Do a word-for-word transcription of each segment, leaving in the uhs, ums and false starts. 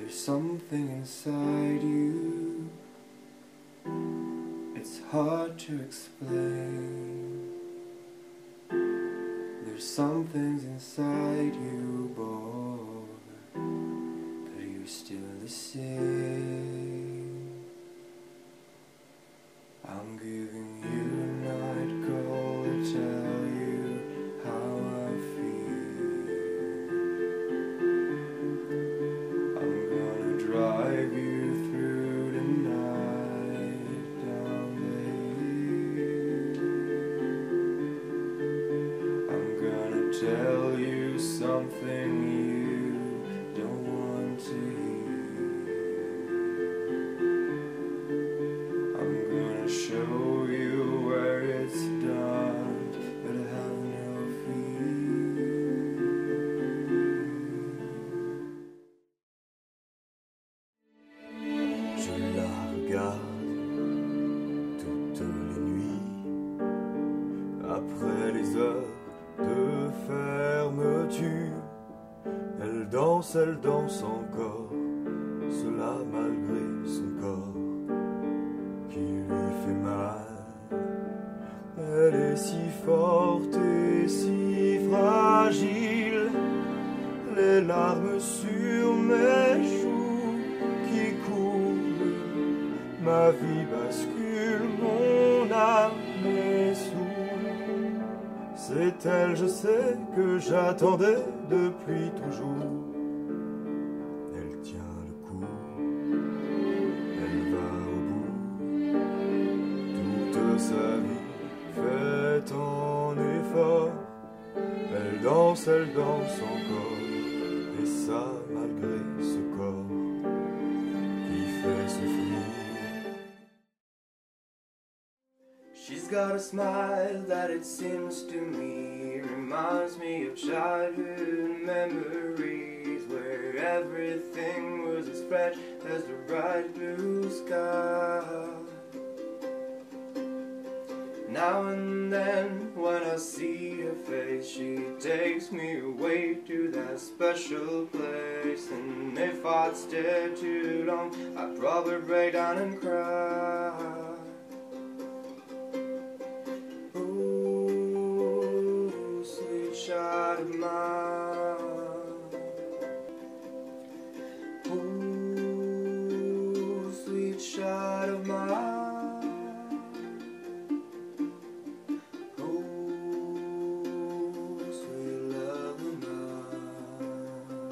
There's something inside you, it's hard to explain. There's some things inside you, boy, but you're still the same. I'm giving you a night call to tell you how I feel. I'm gonna drive you through the night down the hill. I'm gonna tell you something you don't want to hear. I'm gonna show you where it's done, but have no fear. Je la regarde toutes les nuits, après les heures de fermeture. Elle danse, elle danse encore, cela malgré son corps qui lui fait mal. Elle est si forte et si fragile, les larmes sur mes joues qui coulent. Ma vie bascule, mon âme m'essoule. C'est elle, je sais, que j'attendais depuis toujours. Elle tient le coup, elle va au bout. Toute sa vie fait en effort. Elle danse, elle danse encore, et ça malgré ce corps qui fait souffrir. She's got a smile that it seems to me reminds me of childhood memories where everything was as fresh as the bright blue sky. Now and then when I see her face, she takes me away to that special place. And if I'd stare too long, I'd probably break down and cry. Child of mine, oh, sweet child of mine, oh, sweet love of mine.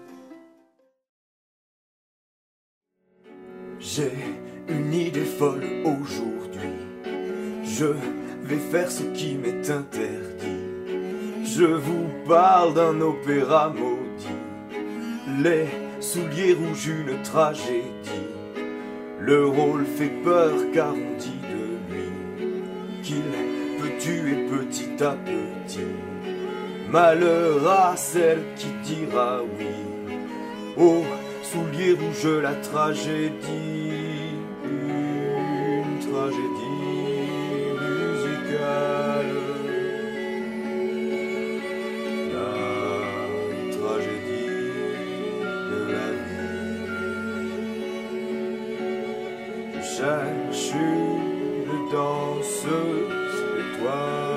J'ai une idée folle aujourd'hui, je vais faire ce qui m'est interdit. Je vous parle d'un opéra maudit, les souliers rouges, une tragédie. Le rôle fait peur car on dit de lui qu'il peut tuer petit à petit. Malheur à celle qui dira oui aux souliers rouges, la tragédie, une tragédie musicale. Cherche une danseuse étoile.